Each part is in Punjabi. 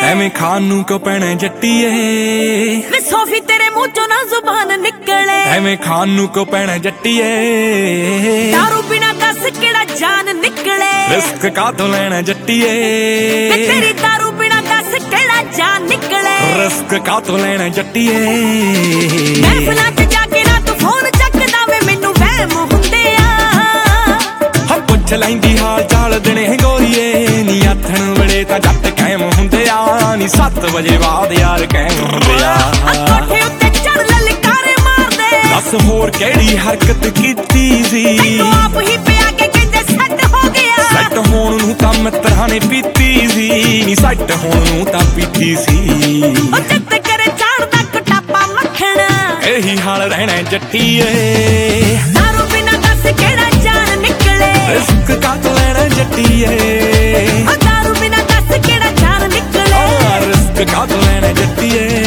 ਐਵੇਂ ਖਾਨ ਨੂੰ ਕਿਉਂ ਪੈਣਾ ਜੱਟੀਏ ਵੇ ਸੋਫੀ ਤੇਰੇ ਮੂੰਹ ਚੋਂ ਨਾ ਜ਼ੁਬਾਨ ਨਿਕਲੇ ਐਵੇਂ ਖਾਨ ਨੂੰ ਕਿਉਂ ਪੈਣਾ ਜੱਟੀਏ ਦਾਰੂ ਬਿਨਾ ਦੱਸ ਕਿਹੜਾ ਜਾਨ ਨਿਕਲੇ ਰਿਸਕ ਕਾਹਤੋਂ ਲੈਣਾ ਜੱਟੀਏ ਵੇ ਤੇਰੀ ਦਾਰੂ ਬਿਨਾ ਦੱਸ ਕਿਹੜਾ ਜਾਨ ਨਿਕਲੇ ਰਿਸਕ ਕਾਹਤੋਂ ਲੈਣਾ ਜੱਟੀਏ ਮਹਿਫਲਾਂ 'ਚ ਜਾ ਕੇ ਨਾ ਤੂੰ ਫੋਨ ਚੱਕਦਾ ਵੇ ਮੈਨੂੰ ਵਹਿਮ ਹੁੰਦੇ ਆ ਪੁੱਛ ਲੈਂਦੀ ਹਾਲ ਚਾਲ ਦਿਨੇ ਗੋਰੀਏ ਨੀ ਆਥਣ ਵੇਲੇ ਤਾਂ ਜੱਟ ਕਾਇਮ ਹੁੰਦੇ ਆ ਨੀ 7 ਵਜੇ ਬਾਅਦ ਯਾਰ ਕਾਇਮ ਹੁੰਦੇ ਆ ਕੋਠੇ ਉੱਤੇ ਚੜ ਲਲਕਾਰੇ ਮਾਰਦੇ ਦੱਸ ਹੋਰ ਕਿਹੜੀ ਹਰਕਤ ਕੀਤੀ ਸੀ ਤੈਨੂੰ ਆਪ ਹੀ ਪਿਆ ਕੇ ਕਹਿੰਦੇ ਸੈੱਟ ਹੋ ਗਿਆ ਸੈੱਟ ਹੋਣ ਨੂੰ ਤਾਂ ਮਿੱਤਰਾਂ ਨੇ ਪੀਤੀ ਸੀ ਨੀ ਸੈੱਟ ਹੋਣ ਨੂੰ ਤਾਂ ਪੀਤੀ ਸੀ ਉਹ ਚਿੱਤ ਕਰੇ ਝਾੜਦਾ ਕਟਾਪਾ ਮੱਖਣਾ ਇਹੀ ਹਾਲ ਰਹਿਣਾ ਜੱਟੀਏ ਦਾਰੂ ਬਿਨਾ ਦੱਸ ਕਿਹੜਾ ਜਾਨ ਨਿਕਲੇ ਰਿਸਕ ਕਾਹਤੋਂ ਲੈਣਾ ਜੱਟੀਏ ਦਾਰੂ ਬਿਨਾ ਦੱਸ ਕਿਹੜਾ ਜਾਨ ਨਿਕਲੇ ਰਿਸਕ ਕਾਹਤੋਂ ਲੈਣਾ ਜੱਟੀਏ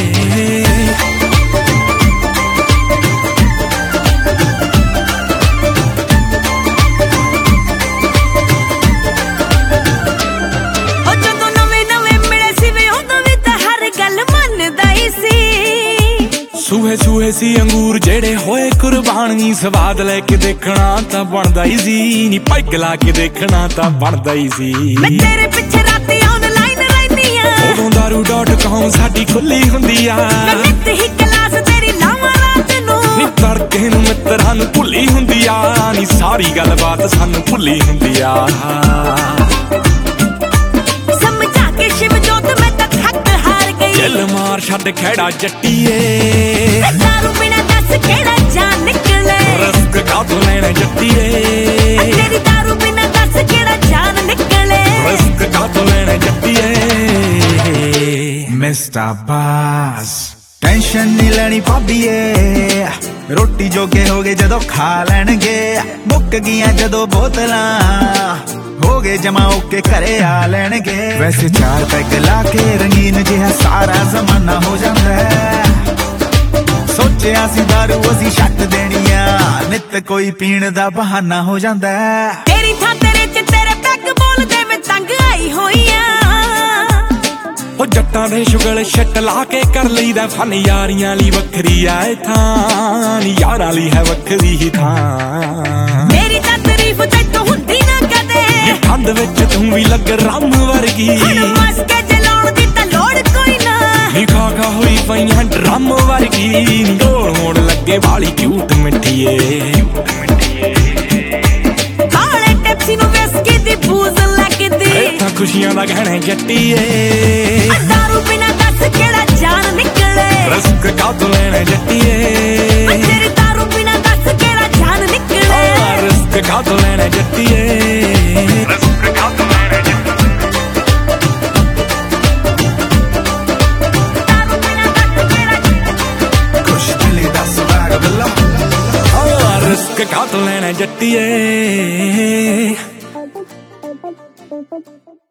ਸੂਹੇ ਸੂਹੇ ਸੀ ਅੰਗੂਰ ਜਿਹੜੇ ਹੋਏ ਕੁਰਬਾਨੀ ਸਵਾਦ ਲੈ ਕੇ ਦੇਖਣਾ ਤਾਂ ਬਣਦਾ ਹੀ ਸੀ ਨੀ ਪੈਗ ਲਾ ਕੇ ਦੇਖਣਾ ਤਾਂ ਬਣਦਾ ਹੀ ਸੀ ਮੈਂ ਤੇਰੇ ਪਿੱਛੇ ਰਾਤੀ ਆਨਲਾਈਨ ਰਹਿਨੀ ਆ udo.com ਸਾਡੀ ਖੁੱਲੀ ਹੁੰਦੀ ਆ ਮੈਂ ਨਿੱਤ ਹੀ ਕਲਾਸ ਤੇਰੀ ਲਾਵਾਂ ਰਾਤ ਨੂੰ ਨੀ ਤੜਕੇ ਨੂੰ ਮਿੱਤਰਾਂ ਨੂੰ ਭੁੱਲੀ ਹੁੰਦੀ ਆ ਨੀ ਸਾਰੀ ਗੱਲਬਾਤ ਸਾਨੂੰ ਭੁੱਲੀ ਹੁੰਦੀ ਆ ਸਮਝਾ ਕੇ ਸ਼ਿਵ ਜੋਤ ਮੈਂ ਤਾਂ ਥੱਕ ਹਾਰ ਗਈ ਚੱਲ ਮਾਰ ਛੱਡ ਖੇੜਾ ਜੱਟੀਏ ਦਾਰੂ ਬਿਨਾ ਦੱਸ ਕਿਹੜਾ ਜਾਨ ਨਿਕਲੇ ਰਿਸਕ ਕਾਹਤੋਂ ਲੈਣਾ ਜੱਟੀਏ ਤੇਰੀ ਦਾਰੂ ਬਿਨਾ ਦੱਸ ਕਿਹੜਾ ਜਾਨ ਨਿਕਲੇ ਰਿਸਕ ਕਾਹਤੋਂ ਲੈਣਾ ਜੱਟੀਏ ਮਿਸਟਰ ਬਾਸ ਟੈਨਸ਼ਨ ਨਹੀਂ ਲੈਣੀ ਭਾਬੀਏ ਰੋਟੀ ਜੋਗੇ ਹੋ ਗਏ ਜਦੋਂ ਖਾ ਲੈਣਗੇ ਮੁੱਕ ਗਈਆਂ ਜਦੋਂ ਬੋਤਲਾਂ ਹੋ ਗਏ ਜਮਾ ਓਕੇ ਘਰੇ ਆ ਲੈਣਗੇ ਵੈਸੇ 4 ਪੈਗ ਲਾ ਕੇ ਰੰਗੀਨ ਜਿਹਾ ਸਾਰਾ ਜ਼ਮਾਨਾ ਹੋ ਜਾਂਦਾ ਸੋਚਿਆ ਸੀ ਦਾਰੂ ਅਸੀਂ ਛੱਡ ਦੇਣੀ ਆ ਨਿੱਤ ਕੋਈ ਪੀਣ ਦਾ ਬਹਾਨਾ ਹੋ ਜਾਂਦਾ ਤੇਰੀ ਥਾਂ ਤੇਰੇ ਚ ਤੇਰੇ ਪੈਗ ਬੋਲਦੇ ਮੈਂ ਤੰਗ ਆਈ ਹੋਈ ਆ ਉਹ ਜੱਟਾਂ ਦੇ ਸ਼ੁਗਲ ਛੱਟ ਲਾ ਕੇ ਕਰ ਲਈਦਾ ਫਨ ਯਾਰੀਆਂ ਲਈ ਵੱਖਰੀ ਆ ਇਹ ਥਾਂ ਨੀ ਯਾਰਾਂ ਲਈ ਹੈ ਵੱਖਰੀ ਹੀ ਥਾਂ ਮੇਰੀ ਤਾਂ ਤਾਰੀਫ ਤੈਨੂੰ ਹੁੰਦੀ ਨਾ ਕਦੇ ਠੰਡ ਵਿੱਚ ਤੂੰ ਵੀ ਲੱਗ ਰੰਮ ਵਰਗੀ ਹੁਣ ਮਸਕੇ ਜਲਾਉਣ ਦੀ ਤਾਂ ਲੋੜ ਕੋਈ ਨਾ ਨੀ ਖਾ ਹੋਈ ਪਈਆਂ ਡਰਮ ਵਰਗੀ ਢੋਲ ਹੋਣ ਲੱਗੇ ਵਾਲੀ ਕਿਊਟ ਮਿੱਠੀਏ ਬਾਲੇ ਟੈਪਸੀ ਨੂੰ ਵਿਸਕੀ ਦੀ ਬੂਜ਼ ਲੱਗਦੀ ਇੱਥਾਂ ਖੁਸ਼ੀਆਂ ਦਾ ਗਹਿਣਾ ਜੱਟੀਏ ਦਾਰੂ ਬਿਨਾ ਦੱਸ ਕਿਹੜਾ ਜਾਨ ਨਿਕਲੇ ਰਿਸਕ ਕਾਹਤੋਂ ਲੈਣਾ ਜੱਟੀਏ ਤੇਰੀ ਦਾਰੂ ਬਿਨਾ ਦੱਸ ਕਿਹੜਾ ਜਾਨ ਨਿਕਲੇ ਰਿਸਕ ਕਾਹਤੋਂ ਲੈਣਾ ਜੱਟੀਏ ਰਿਸਕ ਕਾਹਤੋਂ ਲੈਣਾ ਦਾਰੂ ਬਿਨਾ ਦੱਸ ਕਿਹੜਾ ਖੁਸ਼ ਦਿਲੀ ਦਾ ਸਵਾਗ ਬੱਲਾ ਰਿਸਕ ਕਾਹਤੋਂ ਲੈਣਾ ਜੱਟੀਏ